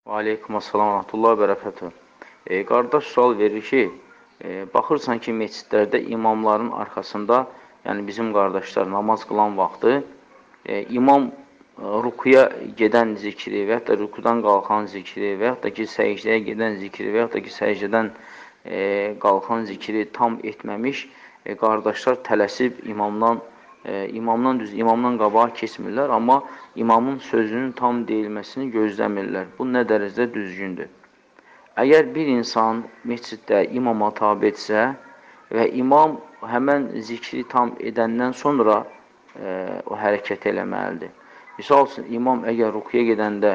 Aleykumussalam və rəhmətullah və bərəkətuh. Qardaş sual verir ki, baxırsan ki, məscidlərdə imamların arxasında, yəni bizim qardaşlar namaz qılan vaxtı, imam rukuya gedən zikri və yaxud da rukudan qalxan zikri və yaxud da ki, səcdəyə gedən zikri və yaxud da ki, səcdədən qalxan zikri tam etməmiş, qardaşlar tələsib imamdan qabağa keçmirlər, amma imamın sözünün tam deyilməsini gözləmirlər. Bu nə dərəcədə düzgündür? Əgər bir insan məsciddə imama tabe etsə və imam həmən zikri tam edəndən sonra o hərəkət eləməlidir. Misal üçün, imam əgər rukuya gedəndə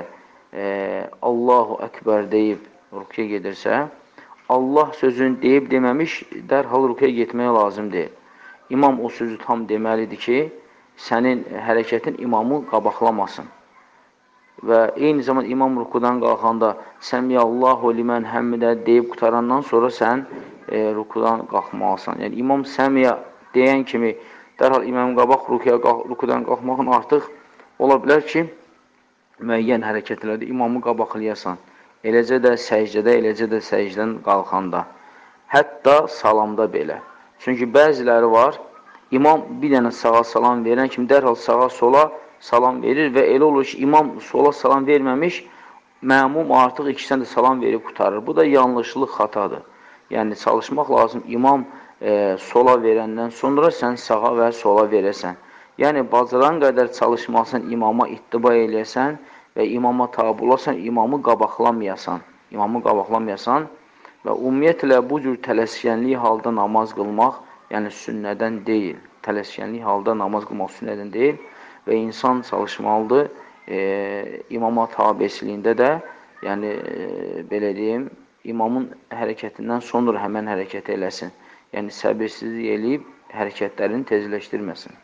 Allahu Əkbər deyib rukuya gedirsə, Allah sözünü deyib deməmiş, dərhal rukuya getməyə lazım deyil. İmam o sözü tam deməlidir ki, sənin hərəkətin imamı qabaqlamasın. Və eyni zaman imam rukudan qalxanda Səmiyallahu limən həmmidə deyib qutarandan sonra sən rukudan qalxmalısan. Yəni, imam səmiyə deyən kimi dərhal imam qabaq rukudan qalxmağın artıq ola bilər ki, müəyyən hərəkətlərdə imamı qabaqlayasan. Eləcə də səcdədə, eləcə də səcdən qalxanda. Hətta salamda belə. Çünki bəziləri var, imam bir dənə sağa salam verən kimi dərhal sağa sola salam verir və elə olur ki, imam sola salam verməmiş, məmum artıq ikisinə də salam verib qutarır. Bu da yanlışlıq, xatadır. Yəni, çalışmaq lazım, imam sola verəndən sonra sən sağa və sola verəsən. Yəni, bacaran qədər çalışmalısan, imama ittiba eləyəsən və imama tabi olasan, imamı qabaqlamayasan və ümumiyyətlə bu cür tələskənlik halda namaz qılmaq, yəni sünnədən deyil. Tələskənlik halda namaz qılmaq sünnədən deyil və insan çalışmalıdır imama tabeçiliyində də, yəni belə deyim, imamın hərəkətindən sonra həmən hərəkət eləsin. Yəni səbirsizlik eləyib hərəkətlərini tezləşdirməsin.